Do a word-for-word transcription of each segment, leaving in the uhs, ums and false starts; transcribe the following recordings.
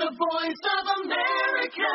The Voice of America.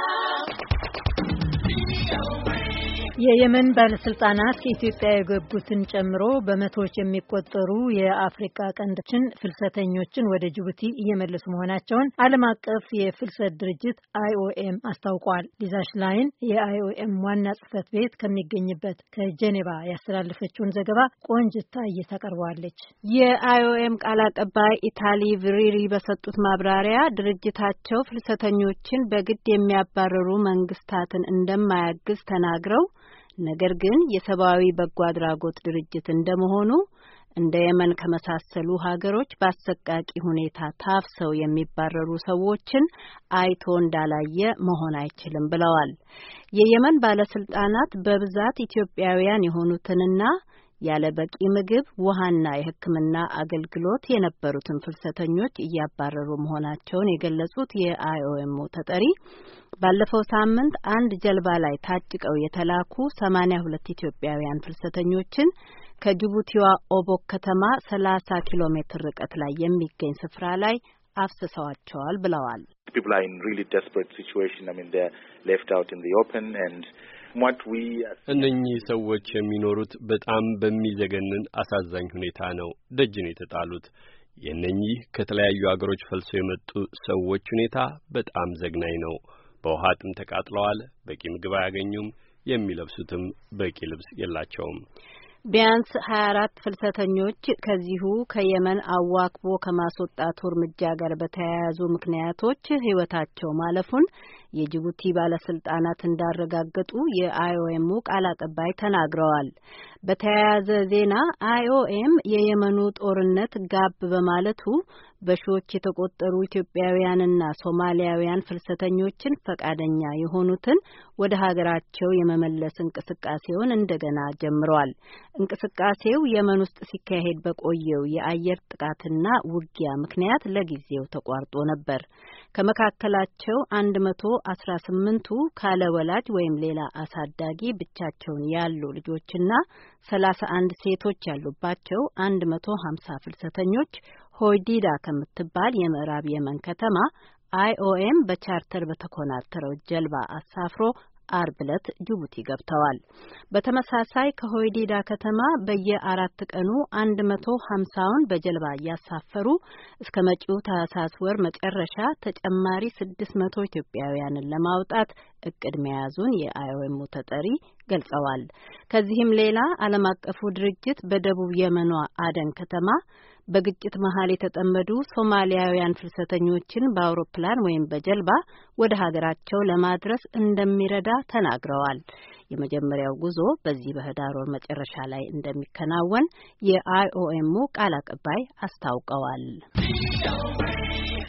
የየመን ባለስልጣናት ከኢትዮጵያ የገቡትን ጨምሮ በመቶዎች የሚቆጠሩ የአፍሪካ ቀንዶችን ፍልሰተኞችን ወደ ጅቡቲ እየመለሱ መሆናቸውን ዓለም አቀፍ የፍልሰት ድርጅት አይ ኦ ኤም አስታውቋል። ሊዛ ሽላይን የአይኦኤም ዋና ጽሕፈት ቤት ከሚገኝበት ከጄኔቫ ያስተላለፈችውን ዘገባ ቆንጅታ እየታቀርባለች። የአይኦኤም ቃል አቀባይ ኢታሊ ቪሪሪ በሰጡት ማብራሪያ ድርጅታቸው ፍልሰተኞችን በግድ የሚያባረሩ መንግስታትን እንደማያግዝ ተናግረው ነገር ግን የሰብአዊ በጎ አድራጎት ድርጅት እንደመሆኑ እንደ የመን ከመሳሰሉ ሀገሮች በአሰቃቂ ሁኔታ ታፍሰው የሚባረሩ ሰዎችን አይቶ እንዳላየ መሆን አይችልም ብለዋል። የየመን ባለስልጣናት በብዛት ኢትዮጵያውያን የሆኑትንና ያለ በቂ ምግብ፣ ውሃና የሕክምና አገልግሎት የነበሩትን ፍልሰተኞች እያባረሩ መሆናቸውን የገለጹት የአይኦኤም ተጠሪ ባለፈው ሳምንት አንድ ጀልባ ላይ ታጭቀው የተላኩ ሰማንያ ሁለት ኢትዮጵያውያን ፍልሰተኞችን ከጅቡቲዋ ኦቦክ ከተማ ሰላሳ ኪሎ ሜትር ርቀት ላይ የሚገኝ ስፍራ ላይ አፍስሰዋቸዋል ብለዋል። People are in really desperate situation. I mean, they're left out in the open and what we እነኚህ ሰዎች የሚኖሩት በጣም በሚዘገንን አሳዛኝ ሁኔታ ነው። ደጅን የተጣሉት የእነኚህ ከተለያዩ አገሮች ፈልሰው የመጡ ሰዎች ሁኔታ በጣም ዘግናኝ ነው። በውሃ ጥም ተቃጥለዋል። በቂ ምግብ አያገኙም። የሚለብሱትም በቂ ልብስ የላቸውም። ቢያንስ ሀያ አራት ፍልሰተኞች ከዚሁ ከየመን አዋክቦ ከማስወጣቱ እርምጃ ጋር በተያያዙ ምክንያቶች ሕይወታቸው ማለፉን የጅቡቲ ባለስልጣናት እንዳረጋገጡ የአይኦኤም ቃል አቀባይ ተናግረዋል። በተያያዘ ዜና አይኦኤም የየመኑ ጦርነት ጋብ በማለቱ በሺዎች የተቆጠሩ ኢትዮጵያውያንና ሶማሊያውያን ፍልሰተኞችን ፈቃደኛ የሆኑትን ወደ ሀገራቸው የመመለስ እንቅስቃሴውን እንደገና ጀምሯል። እንቅስቃሴው የመን ውስጥ ሲካሄድ በቆየው የአየር ጥቃትና ውጊያ ምክንያት ለጊዜው ተቋርጦ ነበር። ከመካከላቸው አንድ መቶ አስራ ስምንቱ ካለ ወላጅ ወይም ሌላ አሳዳጊ ብቻቸውን ያሉ ልጆችና ሰላሳ አንድ ሴቶች ያሉባቸው አንድ መቶ ሀምሳ ፍልሰተኞች ሆይዲዳ ከምትባል የምዕራብ የመን ከተማ አይኦኤም በቻርተር በተኮናተረው ጀልባ አሳፍሮ አርብ ዕለት ጅቡቲ ገብተዋል። በተመሳሳይ ከሆይዲዳ ከተማ በየአራት ቀኑ አንድ መቶ ሀምሳውን በጀልባ እያሳፈሩ እስከ መጪው ታህሳስ ወር መጨረሻ ተጨማሪ ስድስት መቶ ኢትዮጵያውያንን ለማውጣት እቅድ መያዙን የአይኦኤም ተጠሪ ገልጸዋል። ከዚህም ሌላ ዓለም አቀፉ ድርጅት በደቡብ የመኗ አደን ከተማ በግጭት መሀል የተጠመዱ ሶማሊያውያን ፍልሰተኞችን በአውሮፕላን ወይም በጀልባ ወደ ሀገራቸው ለማድረስ እንደሚረዳ ተናግረዋል። የመጀመሪያው ጉዞ በዚህ በህዳር ወር መጨረሻ ላይ እንደሚከናወን የአይኦኤም ቃል አቀባይ አስታውቀዋል።